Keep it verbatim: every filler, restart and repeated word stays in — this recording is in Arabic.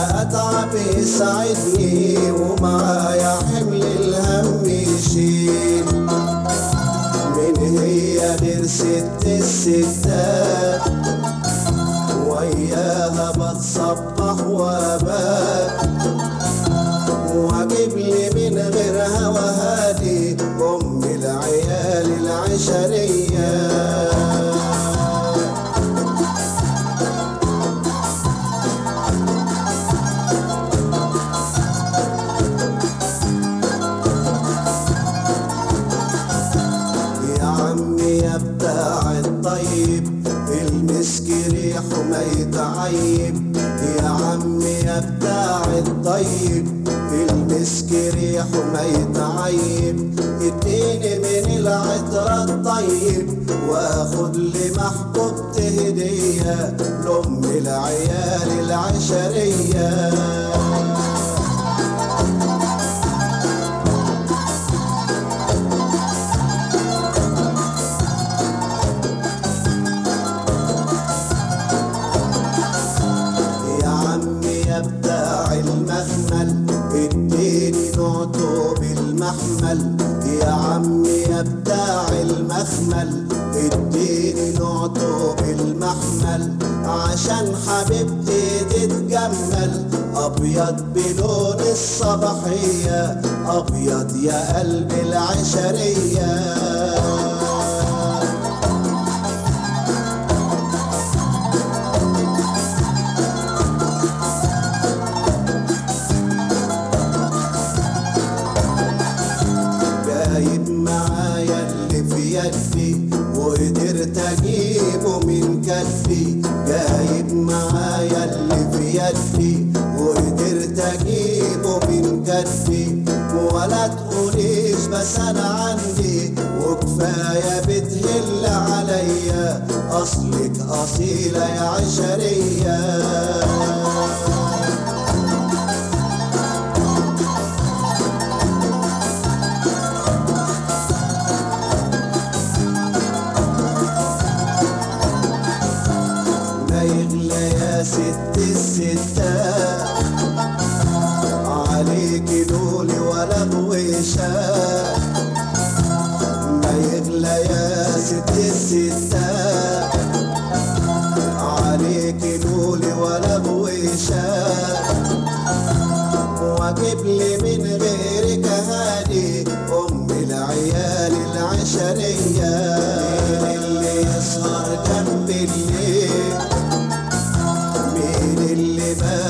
أتعب يسعدني ومعايا حمل الهم يشيل. من هي غير ست الستات وياها بتصبح وابات، واجيب لي من غيرها وهادي ام العيال العشرية. يا عمي يا بتاع الطيب المسك ريحه ما يتعيب، يا عمي يا بتاع الطيب المسك ريحه ما يتعيب. اديني من العطر الطيب واخد لمحبوبتي هدية لأم العيال العشرية. بتاع المخمل اديني نعطه بالمحمل، يا عمي يا بتاع المخمل اديني نعطه بالمحمل، عشان حبيبتي تتجمل. ابيض بلون الصباحية ابيض يا قلب العشرية. جايب معايا اللي في يدي وقدرت اجيبه من كفي، جايب معايا اللي في يدي وقدرت اجيبه من كفي. ولا تقوليش بس انا عندي وكفايه بتهل عليا، اصلك اصيله يا عشريه. يغلى يا ست الستات عليكي لولي ولا غويشات، ما يغلى يا ست الستات عليكي لولي ولا غويشات، واجيب لي من غيرك هادي ام العيال العشرية. اللي يسهر جنب الليل مين اللي